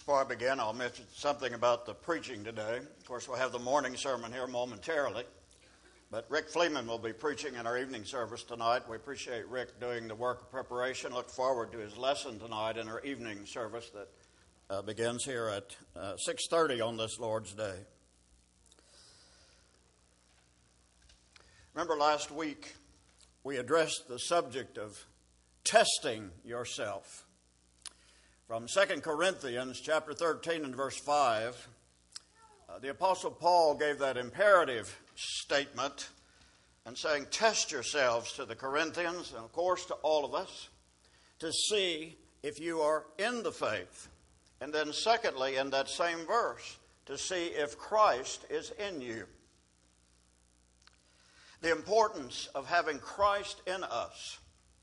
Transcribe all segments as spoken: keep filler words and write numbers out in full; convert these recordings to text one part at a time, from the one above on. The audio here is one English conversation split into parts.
Before I begin, I'll mention something about the preaching today. Of course, we'll have the morning sermon here momentarily, but Rick Fleeman will be preaching in our evening service tonight. We appreciate Rick doing the work of preparation. Look forward to his lesson tonight in our evening service that uh, begins here at uh, six thirty on this Lord's Day. Remember last week we addressed the subject of testing yourself. From Second Corinthians chapter thirteen and verse five, uh, the Apostle Paul gave that imperative statement and saying, test yourselves to the Corinthians, and of course to all of us, to see if you are in the faith. And then secondly, in that same verse, to see if Christ is in you. The importance of having Christ in us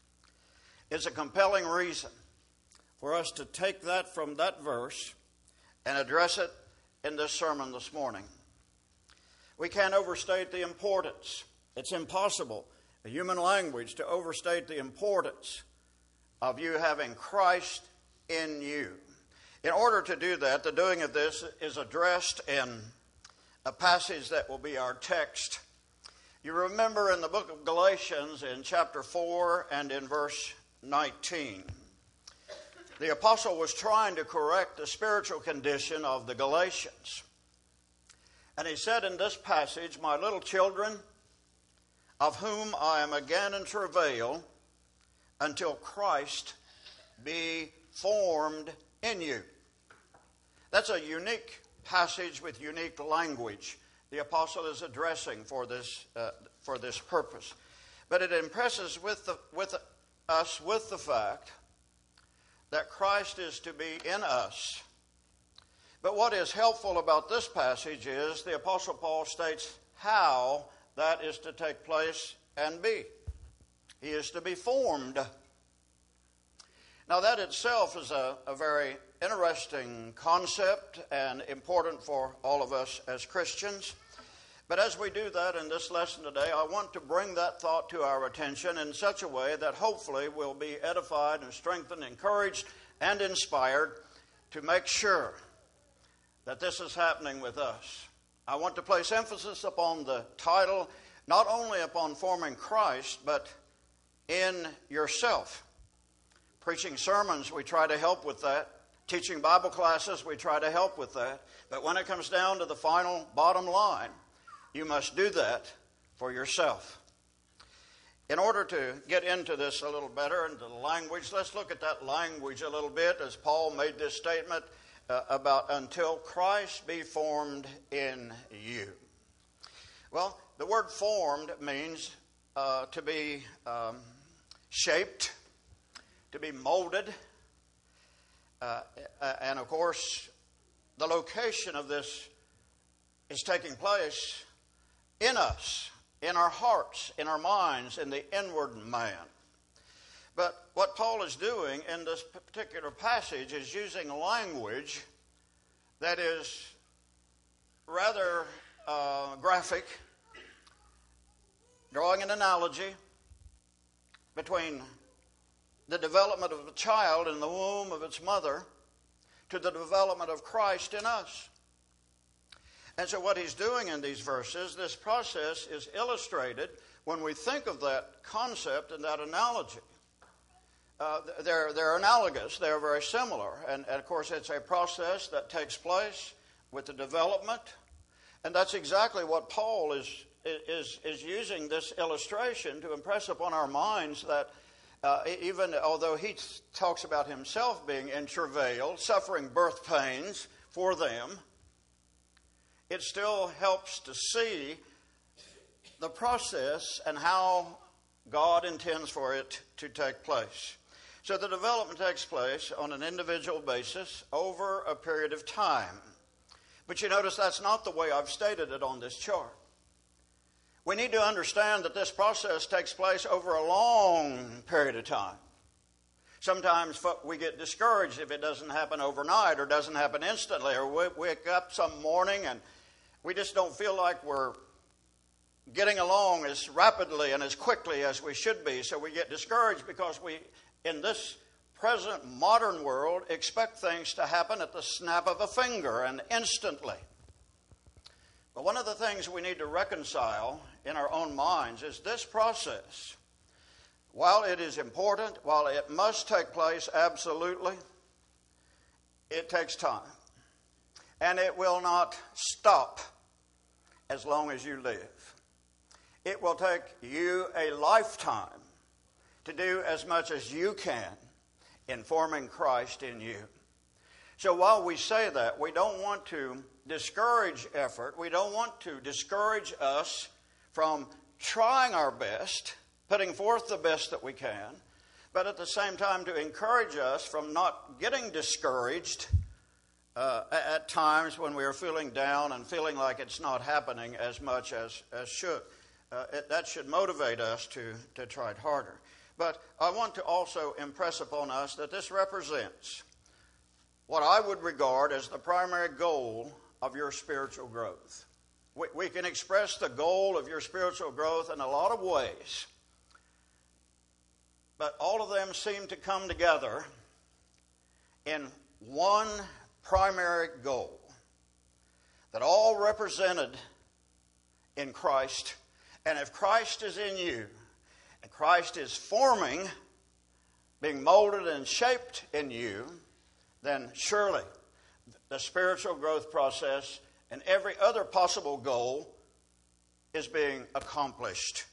is a compelling reason for us to take that from that verse and address it in this sermon this morning. We can't overstate the importance. It's impossible in human language to overstate the importance of you having Christ in you. In order to do that, the doing of this is addressed in a passage that will be our text. You remember in the book of Galatians in chapter four and in verse nineteen, the apostle was trying to correct the spiritual condition of the Galatians. And he said in this passage, my little children, of whom I am again in travail, until Christ be formed in you. That's a unique passage with unique language the apostle is addressing for this uh, for this purpose. But it impresses with the, with us with the fact that Christ is to be in us. But what is helpful about this passage is the Apostle Paul states how that is to take place and be. He is to be formed. Now that itself is a, a very interesting concept and important for all of us as Christians. But as we do that in this lesson today, I want to bring that thought to our attention in such a way that hopefully we'll be edified and strengthened, encouraged, and inspired to make sure that this is happening with us. I want to place emphasis upon the title, not only upon forming Christ, but in yourself. Preaching sermons, we try to help with that. Teaching Bible classes, we try to help with that. But when it comes down to the final bottom line, you must do that for yourself. In order to get into this a little better, into the language, let's look at that language a little bit as Paul made this statement uh, about until Christ be formed in you. Well, the word formed means uh, to be um, shaped, to be molded, uh, and of course, the location of this is taking place in us, in our hearts, in our minds, in the inward man. But what Paul is doing in this particular passage is using language that is rather uh, graphic, drawing an analogy between the development of a child in the womb of its mother to the development of Christ in us. And so what he's doing in these verses, this process is illustrated when we think of that concept and that analogy. Uh, they're, they're analogous, they're very similar. And, and of course it's a process that takes place with the development. And that's exactly what Paul is, is, is using this illustration to impress upon our minds that uh, even although he talks about himself being in travail, suffering birth pains for them, it still helps to see the process and how God intends for it to take place. So the development takes place on an individual basis over a period of time. But you notice that's not the way I've stated it on this chart. We need to understand that this process takes place over a long period of time. Sometimes we get discouraged if it doesn't happen overnight or doesn't happen instantly, or we wake up some morning and we just don't feel like we're getting along as rapidly and as quickly as we should be. So we get discouraged because we, in this present modern world expect things to happen at the snap of a finger and instantly. But one of the things we need to reconcile in our own minds is this process. While it is important, while it must take place absolutely, it takes time. And it will not stop as long as you live. It will take you a lifetime to do as much as you can in forming Christ in you. So while we say that, we don't want to discourage effort. We don't want to discourage us from trying our best, putting forth the best that we can, but at the same time to encourage us from not getting discouraged uh, at times when we are feeling down and feeling like it's not happening as much as, as should. Uh, it, that should motivate us to, to try it harder. But I want to also impress upon us that this represents what I would regard as the primary goal of your spiritual growth. We, we can express the goal of your spiritual growth in a lot of ways, but all of them seem to come together in one primary goal, that all represented in Christ. And if Christ is in you, and Christ is forming, being molded and shaped in you, then surely the spiritual growth process and every other possible goal is being accomplished.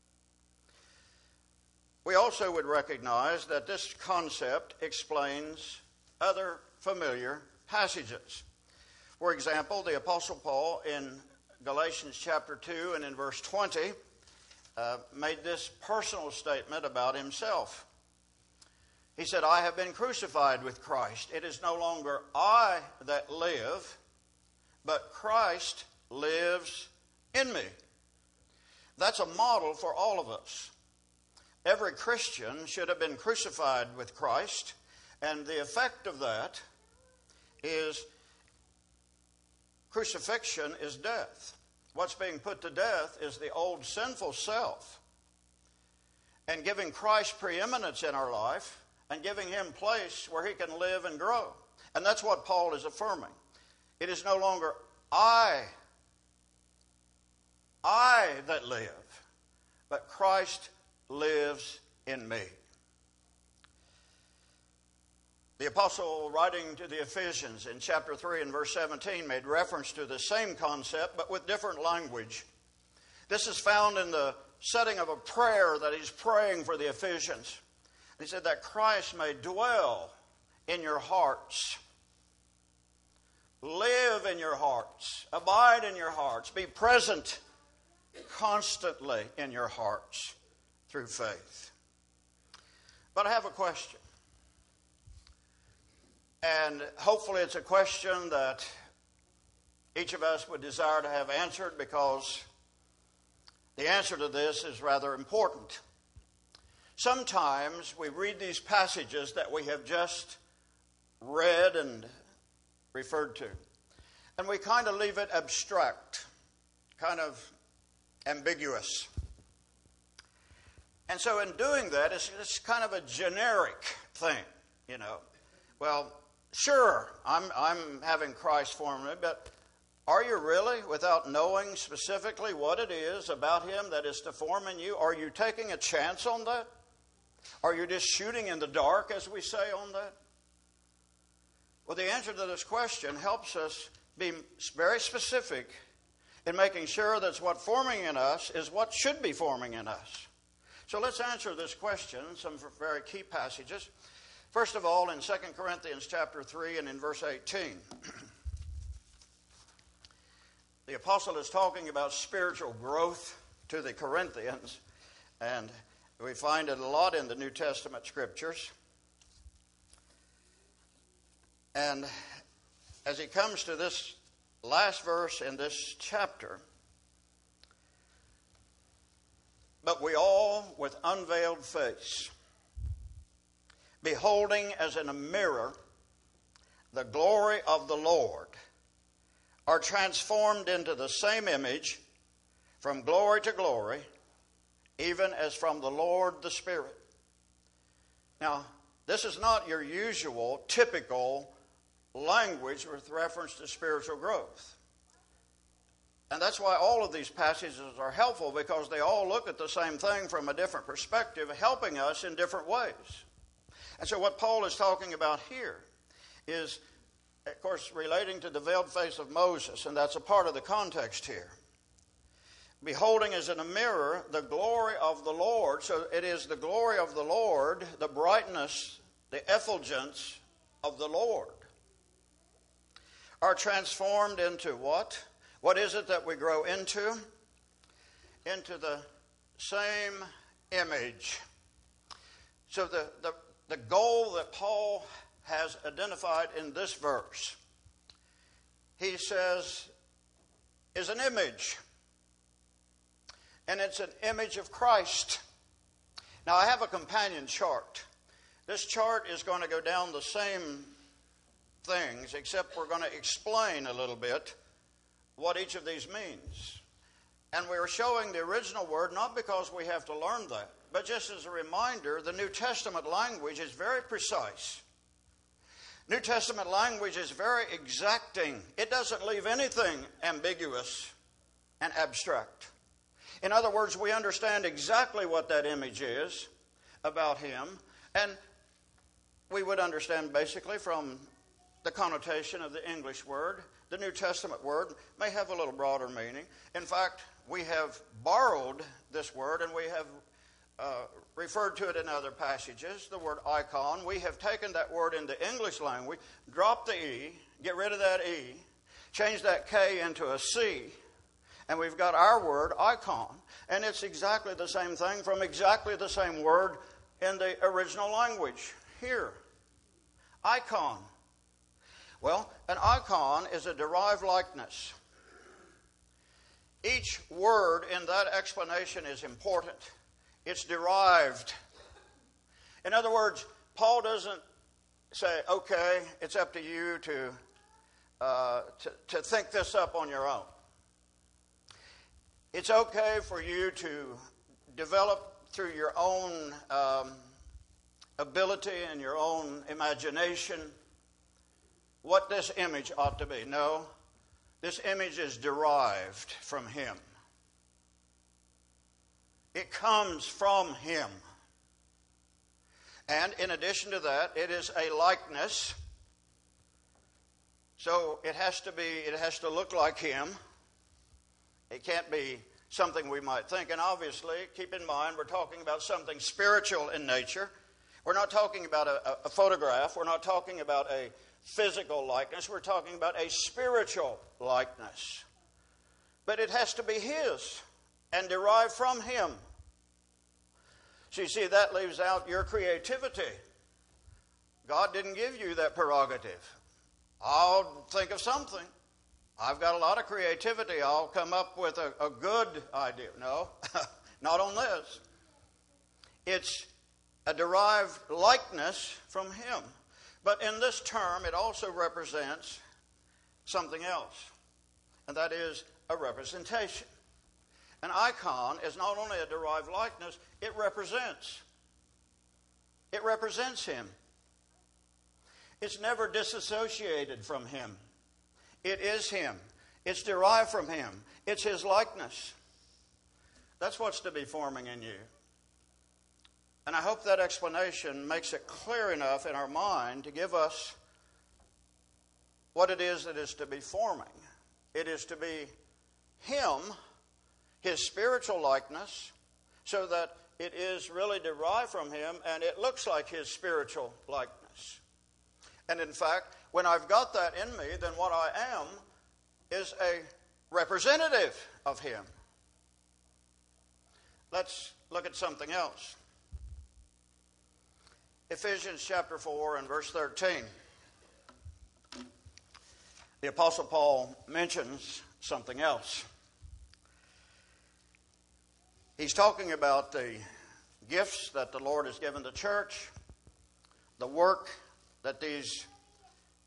We also would recognize that this concept explains other familiar passages. For example, the Apostle Paul in Galatians chapter two and in verse twenty uh, made this personal statement about himself. He said, I have been crucified with Christ. It is no longer I that live, but Christ lives in me. That's a model for all of us. Every Christian should have been crucified with Christ, and the effect of that is crucifixion is death. What's being put to death is the old sinful self, and giving Christ preeminence in our life and giving him place where he can live and grow. And that's what Paul is affirming. It is no longer I, I that live, but Christ lives in me. The apostle, writing to the Ephesians in chapter three and verse seventeen, made reference to the same concept, but with different language. This is found in the setting of a prayer that he's praying for the Ephesians. He said that Christ may dwell in your hearts, live in your hearts, abide in your hearts, be present constantly in your hearts through faith. But I have a question. And hopefully it's a question that each of us would desire to have answered, because the answer to this is rather important. Sometimes we read these passages that we have just read and referred to, and we kind of leave it abstract, kind of ambiguous. And so in doing that, it's, it's kind of a generic thing, you know. Well, sure, I'm, I'm having Christ form me, but are you really, without knowing specifically what it is about him that is to form in you? Are you taking a chance on that? Are you just shooting in the dark, as we say, on that? Well, the answer to this question helps us be very specific in making sure that what's forming in us is what should be forming in us. So let's answer this question, some very key passages. First of all, in Second Corinthians chapter three and in verse eighteen, the apostle is talking about spiritual growth to the Corinthians, and we find it a lot in the New Testament scriptures. And as he comes to this last verse in this chapter, but we all with unveiled face, beholding as in a mirror the glory of the Lord, are transformed into the same image from glory to glory, even as from the Lord the Spirit. Now, This is not your usual, typical language with reference to spiritual growth. And that's why all of these passages are helpful, because they all look at the same thing from a different perspective, helping us in different ways. And so what Paul is talking about here is, of course, relating to the veiled face of Moses, and that's a part of the context here. Beholding as in a mirror the glory of the Lord. So it is the glory of the Lord, the brightness, the effulgence of the Lord, are transformed into what? What is it that we grow into? Into the same image. So the, the, the goal that Paul has identified in this verse, he says, is an image. And it's an image of Christ. Now, I have a companion chart. This chart is going to go down the same things, except we're going to explain a little bit what each of these means. And we're showing the original word not because we have to learn that, but just as a reminder, the New Testament language is very precise. New Testament language is very exacting. It doesn't leave anything ambiguous and abstract. In other words, we understand exactly what that image is about him, and we would understand basically from the connotation of the English word. The New Testament word may have a little broader meaning. In fact, we have borrowed this word and we have uh, referred to it in other passages, the word icon. We have taken that word in the English language, dropped the E, get rid of that E, change that K into a C, and we've got our word, icon. And it's exactly the same thing from exactly the same word in the original language here. Icon. Well, an icon is a derived likeness. Each word in that explanation is important. It's derived. In other words, Paul doesn't say, okay, it's up to you to, uh, to, to think this up on your own. It's okay for you to develop through your own um, ability and your own imagination what this image ought to be. No, this image is derived from him. It comes from him. And in addition to that, it is a likeness. So it has to be, it has to look like him. It can't be something we might think. And obviously, keep in mind, we're talking about something spiritual in nature. We're not talking about a, a photograph. We're not talking about a physical likeness. We're talking about a spiritual likeness. But it has to be his and derived from him. So you see, that leaves out your creativity. God didn't give you that prerogative. I'll think of something. I've got a lot of creativity. I'll come up with a, a good idea. No, not on this. It's a derived likeness from him. But in this term, it also represents something else, and that is a representation. An icon is not only a derived likeness, it represents. It represents him. It's never disassociated from him. It is him. It's derived from him. It's his likeness. That's what's to be forming in you. And I hope that explanation makes it clear enough in our mind to give us what it is that is to be forming. It is to be him, his spiritual likeness, so that it is really derived from him and it looks like his spiritual likeness. And in fact, when I've got that in me, then what I am is a representative of him. Let's look at something else. Ephesians chapter four and verse thirteen. The Apostle Paul mentions something else. He's talking about the gifts that the Lord has given the church, the work that these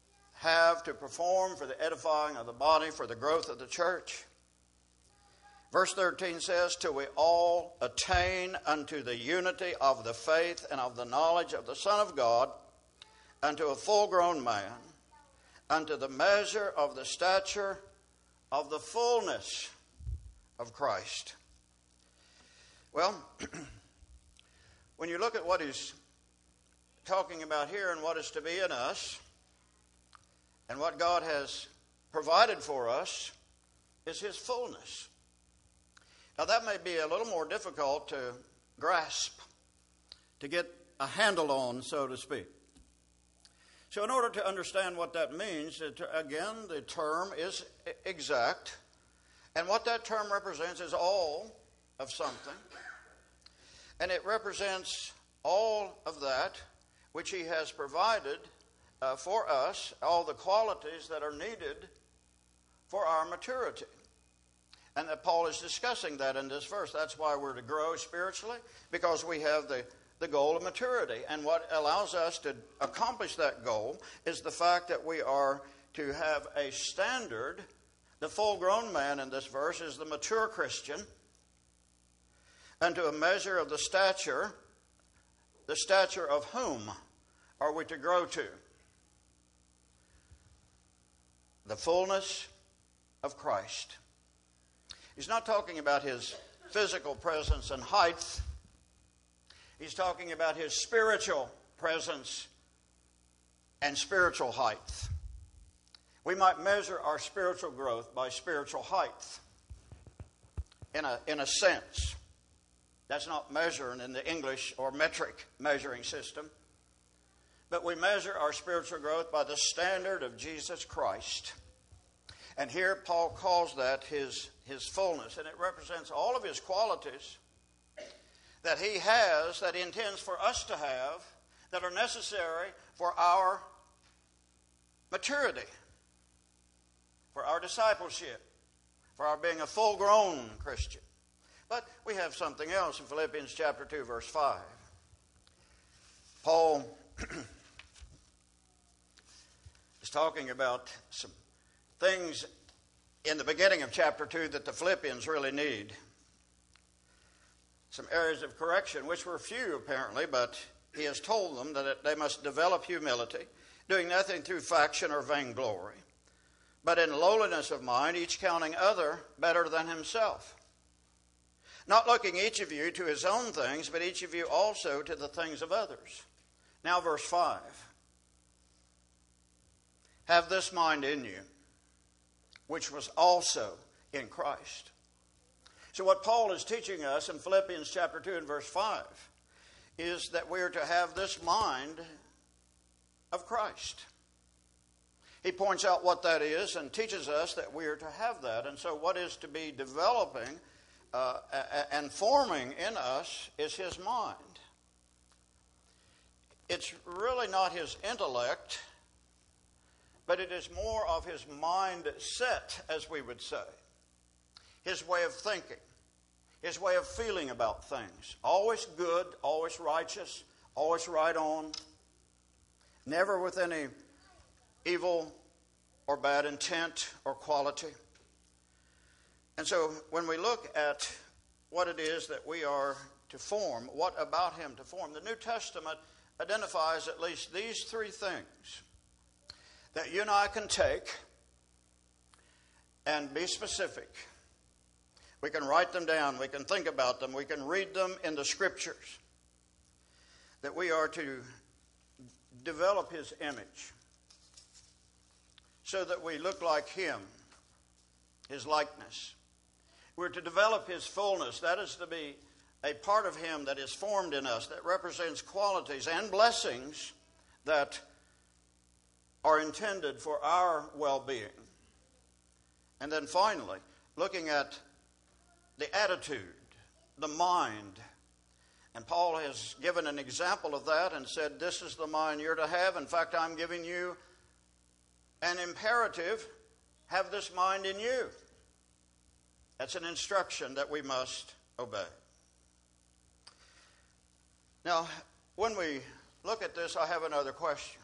have to perform for the edifying of the body, for the growth of the church. Verse thirteen says, till we all attain unto the unity of the faith and of the knowledge of the Son of God, unto a full-grown man, unto the measure of the stature of the fullness of Christ. Well, when you look at what he's talking about here and what is to be in us, and what God has provided for us, is his fullness. Now that may be a little more difficult to grasp, to get a handle on, so to speak. So in order to understand what that means, it, again, the term is exact. And what that term represents is all of something. And it represents all of that which he has provided uh, for us, all the qualities that are needed for our maturity. And that Paul is discussing that in this verse. That's why we're to grow spiritually, because we have the, the goal of maturity. And what allows us to accomplish that goal is the fact that we are to have a standard. The full-grown man in this verse is the mature Christian, unto a measure of the stature, the stature of whom are we to grow to? The fullness of Christ. He's not talking about his physical presence and height. He's talking about his spiritual presence and spiritual height. We might measure our spiritual growth by spiritual height, in a, in a sense. That's not measuring in the English or metric measuring system. But we measure our spiritual growth by the standard of Jesus Christ. And here Paul calls that his, his fullness. And it represents all of his qualities that he has, that he intends for us to have, that are necessary for our maturity, for our discipleship, for our being a full-grown Christian. But we have something else in Philippians chapter two, verse five. Paul is talking about some things in the beginning of chapter two that the Philippians really need. Some areas of correction, which were few apparently, but he has told them that they must develop humility, doing nothing through faction or vainglory, but in lowliness of mind, each counting other better than himself. Not looking each of you to his own things, but each of you also to the things of others. Now verse five. Have this mind in you, which was also in Christ. So what Paul is teaching us in Philippians chapter two and verse five is that we are to have this mind of Christ. He points out what that is and teaches us that we are to have that. And so what is to be developing uh, and forming in us is his mind. It's really not his intellect, but it is more of his mindset, as we would say. His way of thinking, his way of feeling about things. Always good, always righteous, always right on. Never with any evil or bad intent or quality. And so when we look at what it is that we are to form, what about him to form, the New Testament identifies at least these three things that you and I can take and be specific. We can write them down, we can think about them, we can read them in the Scriptures. That we are to develop his image so that we look like him, his likeness. We're to develop his fullness. That is to be a part of him that is formed in us, that represents qualities and blessings that are intended for our well-being. And then finally, looking at the attitude, the mind. And Paul has given an example of that and said, this is the mind you're to have. In fact, I'm giving you an imperative, have this mind in you. That's an instruction that we must obey. Now, when we look at this, I have another question.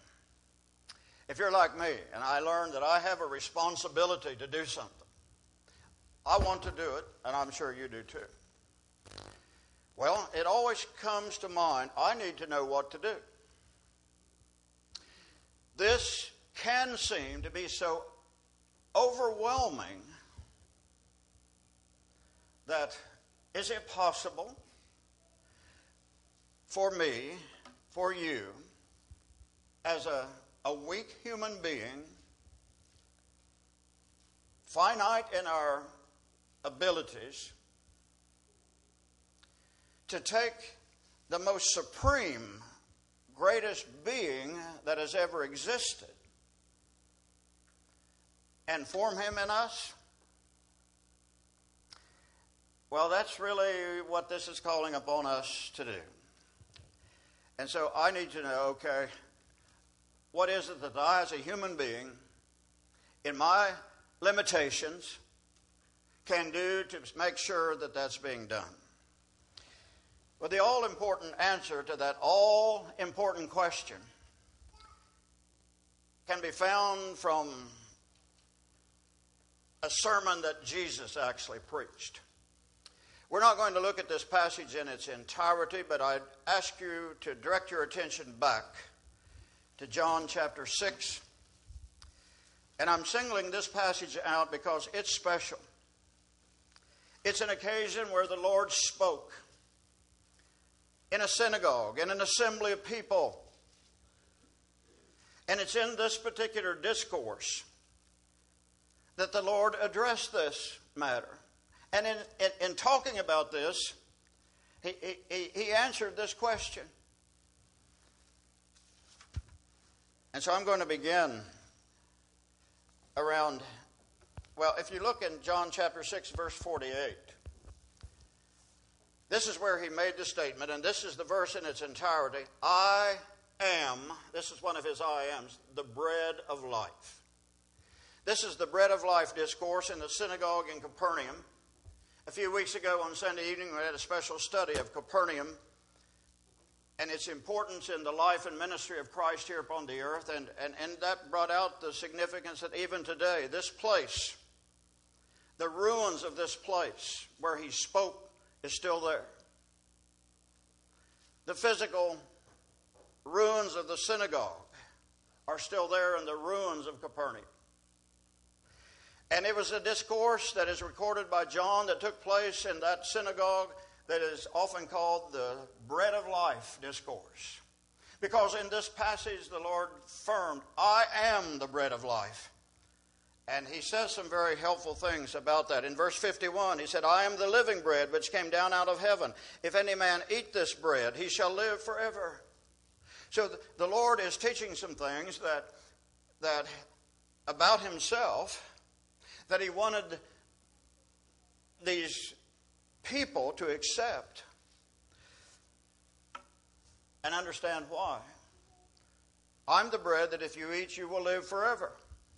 If you're like me, and I learned that I have a responsibility to do something, I want to do it, and I'm sure you do too. Well, it always comes to mind, I need to know what to do. This can seem to be so overwhelming that is it possible for me, for you, as a, a weak human being, finite in our abilities, to take the most supreme, greatest being that has ever existed and form him in us? Well, that's really what this is calling upon us to do. And so I need to know, okay, what is it that I as a human being, in my limitations, can do to make sure that that's being done? Well, the all-important answer to that all-important question can be found from a sermon that Jesus actually preached. We're not going to look at this passage in its entirety, but I'd ask you to direct your attention back to John chapter six. And I'm singling this passage out because it's special. It's an occasion where the Lord spoke in a synagogue, in an assembly of people. And it's in this particular discourse that the Lord addressed this matter. And in, in, in talking about this, he, he, he answered this question. And so I'm going to begin around, well, if you look in John chapter six, verse forty-eight, this is where he made the statement, and this is the verse in its entirety. I am, this is one of his I ams, the bread of life. This is the bread of life discourse in the synagogue in Capernaum. A few weeks ago on Sunday evening, we had a special study of Capernaum and its importance in the life and ministry of Christ here upon the earth. And, and, and that brought out the significance that even today, this place, the ruins of this place where he spoke is still there. The physical ruins of the synagogue are still there in the ruins of Capernaum. And it was a discourse that is recorded by John that took place in that synagogue that is often called the bread of life discourse. Because in this passage the Lord affirmed, I am the bread of life. And he says some very helpful things about that. In verse fifty-one, he said, I am the living bread which came down out of heaven. If any man eat this bread, he shall live forever. So the Lord is teaching some things that, that about himself, that he wanted these people to accept and understand why. I'm the bread that if you eat, you will live forever.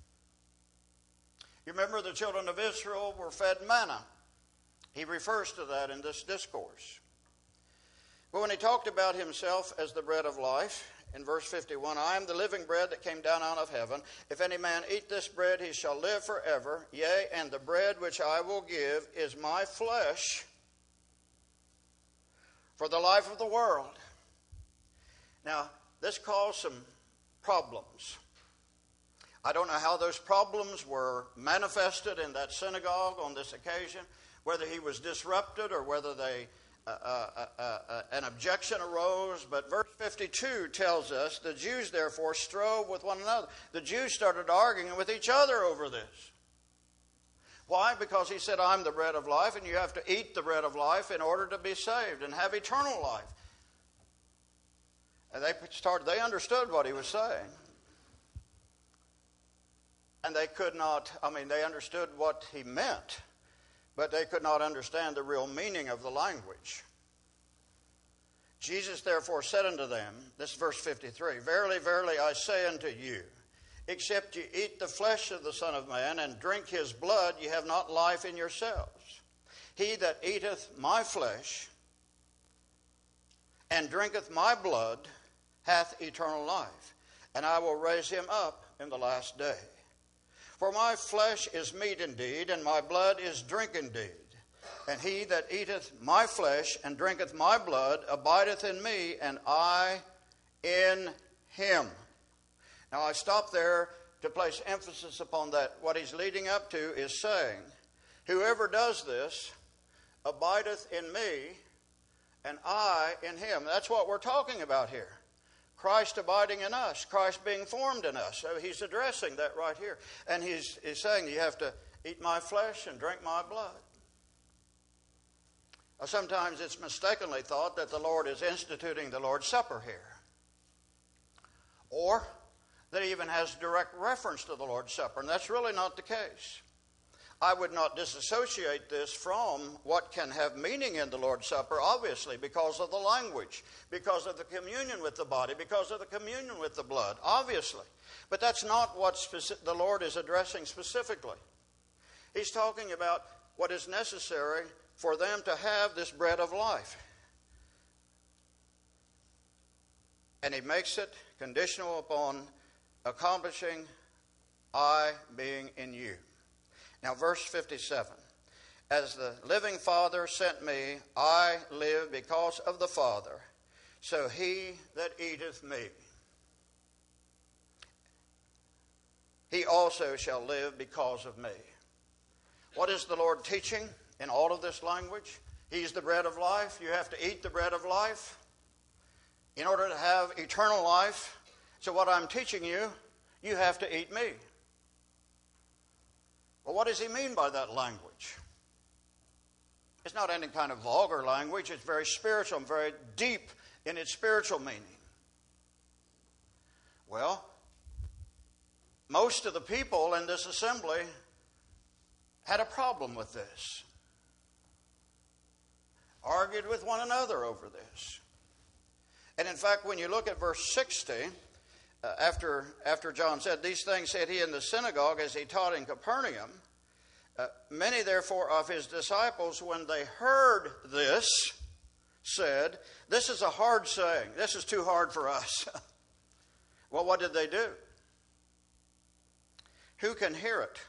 You remember the children of Israel were fed manna. He refers to that in this discourse. But when he talked about himself as the bread of life, in verse fifty-one, I am the living bread that came down out of heaven. If any man eat this bread, he shall live forever. Yea, and the bread which I will give is my flesh for the life of the world. Now, this caused some problems. I don't know how those problems were manifested in that synagogue on this occasion, whether he was disrupted or whether they Uh, uh, uh, uh, an objection arose, but verse fifty-two tells us, the Jews therefore strove with one another. The Jews started arguing with each other over this. Why? Because he said, I'm the bread of life, and you have to eat the bread of life in order to be saved and have eternal life. And they started, they understood what he was saying. And they could not, I mean, they understood what he meant, but they could not understand the real meaning of the language. Jesus therefore said unto them, this is verse fifty-three, Verily, verily, I say unto you, except ye eat the flesh of the Son of Man and drink his blood, ye have not life in yourselves. He that eateth my flesh and drinketh my blood hath eternal life, and I will raise him up in the last day. For my flesh is meat indeed, and my blood is drink indeed. And he that eateth my flesh and drinketh my blood abideth in me, and I in him. Now I stop there to place emphasis upon that. What he's leading up to is saying, whoever does this abideth in me, and I in him. That's what we're talking about here. Christ abiding in us, Christ being formed in us. So he's addressing that right here. And he's, he's saying you have to eat my flesh and drink my blood. Now, sometimes it's mistakenly thought that the Lord is instituting the Lord's Supper here. Or that he even has direct reference to the Lord's Supper, and that's really not the case. I would not disassociate this from what can have meaning in the Lord's Supper, obviously, because of the language, because of the communion with the body, because of the communion with the blood, obviously. But that's not what speci- the Lord is addressing specifically. He's talking about what is necessary for them to have this bread of life. And he makes it conditional upon accomplishing I being in you. Now, verse fifty-seven. As the living Father sent me, I live because of the Father. So he that eateth me, he also shall live because of me. What is the Lord teaching in all of this language? He's the bread of life. You have to eat the bread of life in order to have eternal life. So what I'm teaching you, you have to eat me. Well, what does he mean by that language? It's not any kind of vulgar language. It's very spiritual and very deep in its spiritual meaning. Well, most of the people in this assembly had a problem with this. Argued with one another over this. And in fact, when you look at verse sixty, uh, after, after John said, these things said he in the synagogue as he taught in Capernaum, uh, many therefore of his disciples, when they heard this, said, this is a hard saying. This is too hard for us. Well, what did they do? Who can hear it?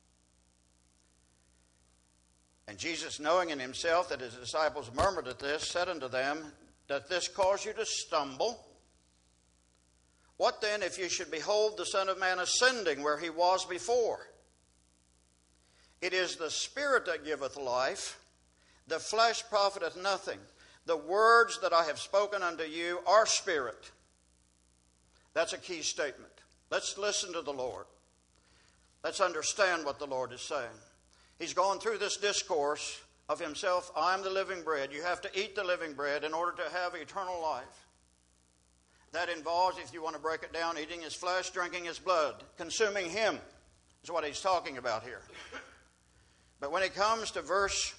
And Jesus, knowing in himself that his disciples murmured at this, said unto them, doth this cause you to stumble? What then if you should behold the Son of Man ascending where he was before? It is the Spirit that giveth life. The flesh profiteth nothing. The words that I have spoken unto you are spirit. That's a key statement. Let's listen to the Lord. Let's understand what the Lord is saying. He's gone through this discourse of himself. I am the living bread. You have to eat the living bread in order to have eternal life. That involves, if you want to break it down, eating his flesh, drinking his blood. Consuming him is what he's talking about here. But when it comes to verse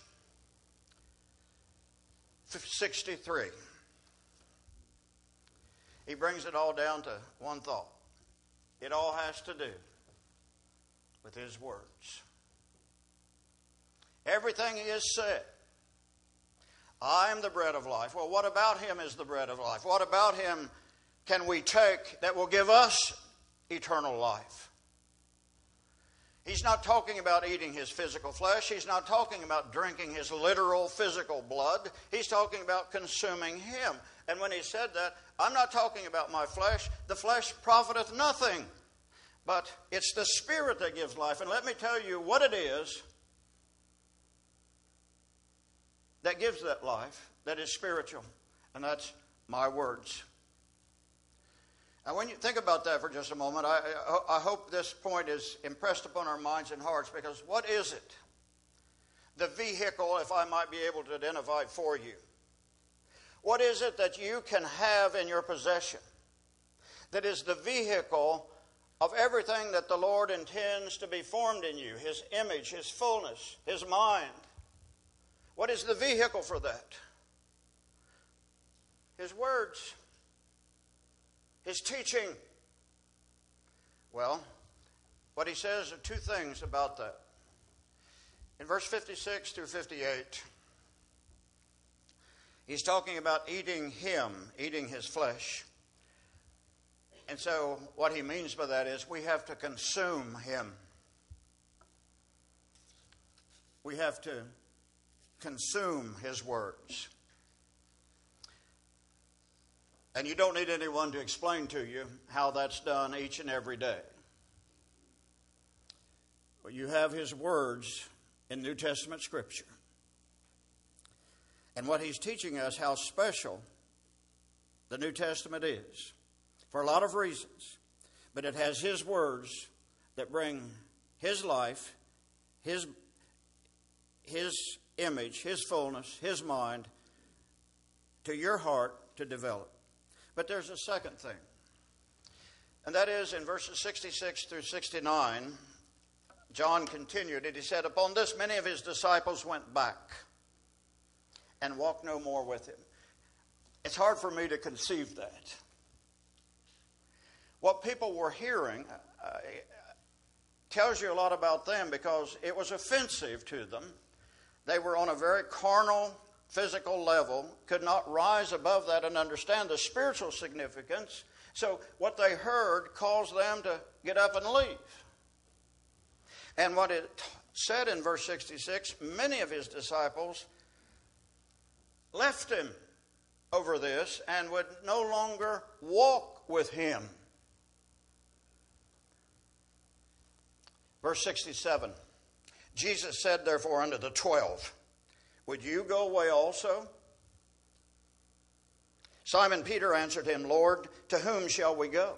sixty-three, he brings it all down to one thought. It all has to do with his words. Everything is said. I am the bread of life. Well, what about him is the bread of life? What about him can we take that will give us eternal life? He's not talking about eating his physical flesh. He's not talking about drinking his literal physical blood. He's talking about consuming him. And when he said that, I'm not talking about my flesh. The flesh profiteth nothing. But it's the Spirit that gives life. And let me tell you what it is that gives that life, that is spiritual. And that's my words. Now, when you think about that for just a moment, I, I, I hope this point is impressed upon our minds and hearts, because what is it? The vehicle, if I might be able to identify it for you. What is it that you can have in your possession that is the vehicle of everything that the Lord intends to be formed in you? His image, His fullness, His mind. What is the vehicle for that? His words. His teaching. Well, what he says are two things about that. In verse fifty-six through fifty-eight, he's talking about eating him, eating his flesh. And so what he means by that is we have to consume him. we have to consume his words. And you don't need anyone to explain to you how that's done each and every day. But you have his words in New Testament Scripture. And what he's teaching us, how special the New Testament is, for a lot of reasons. But it has his words that bring his life, his, his image, his fullness, his mind to your heart to develop. But there's a second thing. And that is in verses sixty-six through sixty-nine, John continued it. He said, upon this many of his disciples went back and walked no more with him. It's hard for me to conceive that. What people were hearing uh, tells you a lot about them because it was offensive to them. They were on a very carnal, physical level, could not rise above that and understand the spiritual significance. So what they heard caused them to get up and leave. And what it said in verse sixty-six, many of his disciples left him over this and would no longer walk with him. Verse sixty-seven, Jesus said therefore unto the twelve, would you go away also? Simon Peter answered him, Lord, to whom shall we go?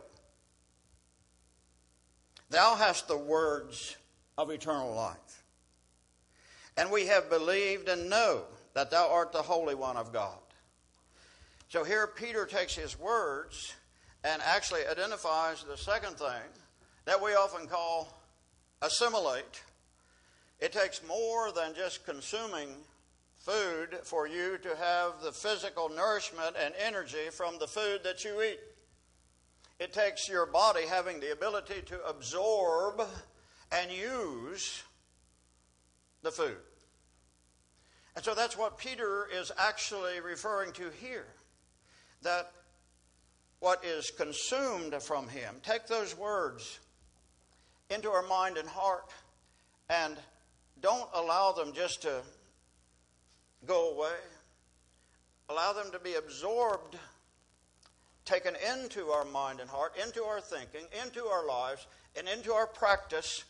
Thou hast the words of eternal life. And we have believed and know that thou art the Holy One of God. So here Peter takes his words and actually identifies the second thing that we often call assimilate. It takes more than just consuming food for you to have the physical nourishment and energy from the food that you eat. It takes your body having the ability to absorb and use the food. And so that's what Peter is actually referring to here. That what is consumed from him, take those words into our mind and heart and don't allow them just to go away. Allow them to be absorbed, taken into our mind and heart, into our thinking, into our lives, and into our practice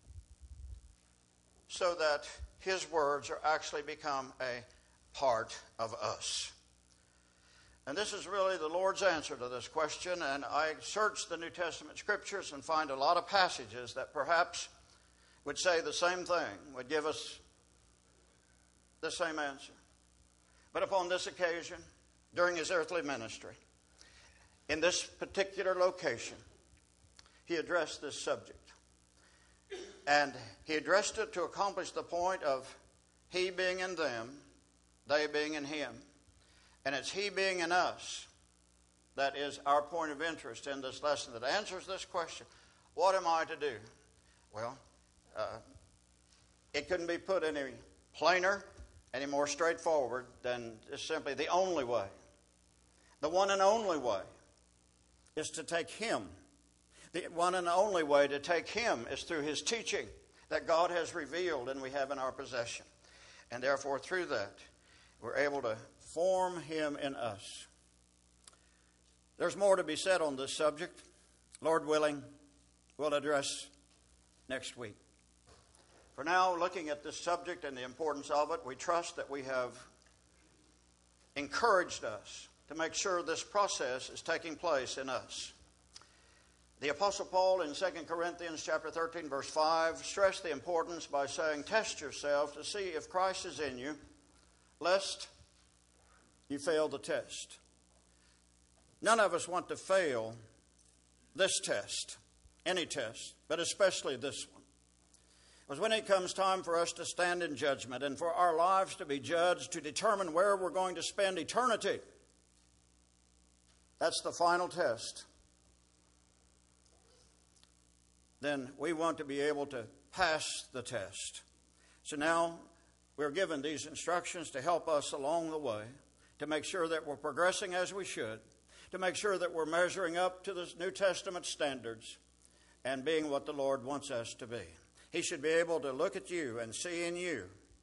so that his words are actually become a part of us. And this is really the Lord's answer to this question. And I searched the New Testament Scriptures and find a lot of passages that perhaps would say the same thing, would give us the same answer. But upon this occasion, during his earthly ministry, in this particular location, he addressed this subject. And he addressed it to accomplish the point of he being in them, they being in him. And it's he being in us that is our point of interest in this lesson that answers this question. What am I to do? Well, uh, it couldn't be put any plainer, any more straightforward than just simply the only way. The one and only way is to take him. The one and only way to take him is through his teaching that God has revealed and we have in our possession. And therefore, through that, we're able to form him in us. There's more to be said on this subject. Lord willing, we'll address next week. For now, looking at this subject and the importance of it, we trust that we have encouraged us to make sure this process is taking place in us. The Apostle Paul in Second Corinthians chapter thirteen, verse five, stressed the importance by saying, test yourselves to see if Christ is in you, lest you fail the test. None of us want to fail this test, any test, but especially this one. Because when it comes time for us to stand in judgment and for our lives to be judged to determine where we're going to spend eternity, that's the final test. Then we want to be able to pass the test. So now we're given these instructions to help us along the way, to make sure that we're progressing as we should, to make sure that we're measuring up to the New Testament standards and being what the Lord wants us to be. He should be able to look at you and see in you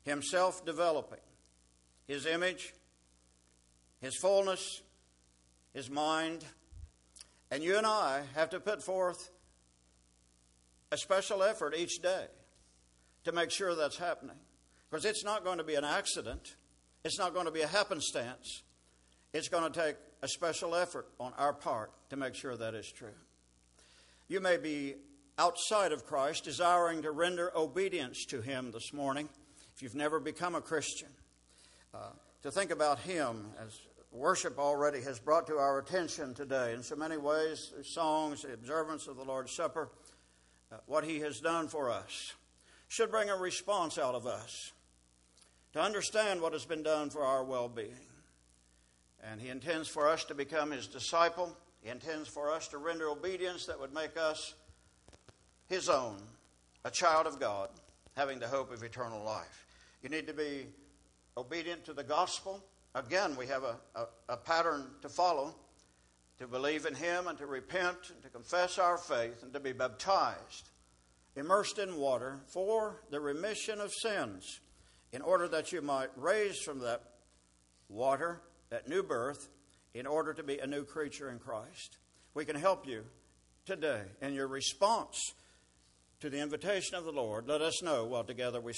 himself developing his image, his fullness, his mind. And you and I have to put forth a special effort each day to make sure that's happening. Because it's not going to be an accident. It's not going to be a happenstance. It's going to take a special effort on our part to make sure that is true. You may be outside of Christ, desiring to render obedience to Him this morning. If you've never become a Christian, uh, to think about Him as worship already has brought to our attention today in so many ways, through songs, the observance of the Lord's Supper, uh, what He has done for us should bring a response out of us to understand what has been done for our well-being. And He intends for us to become His disciple. He intends for us to render obedience that would make us His own, a child of God, having the hope of eternal life. You need to be obedient to the gospel. Again, we have a, a, a pattern to follow, to believe in Him and to repent and to confess our faith and to be baptized, immersed in water for the remission of sins, in order that you might raise from that water, that new birth, in order to be a new creature in Christ. We can help you today in your response to the invitation of the Lord. Let us know while together we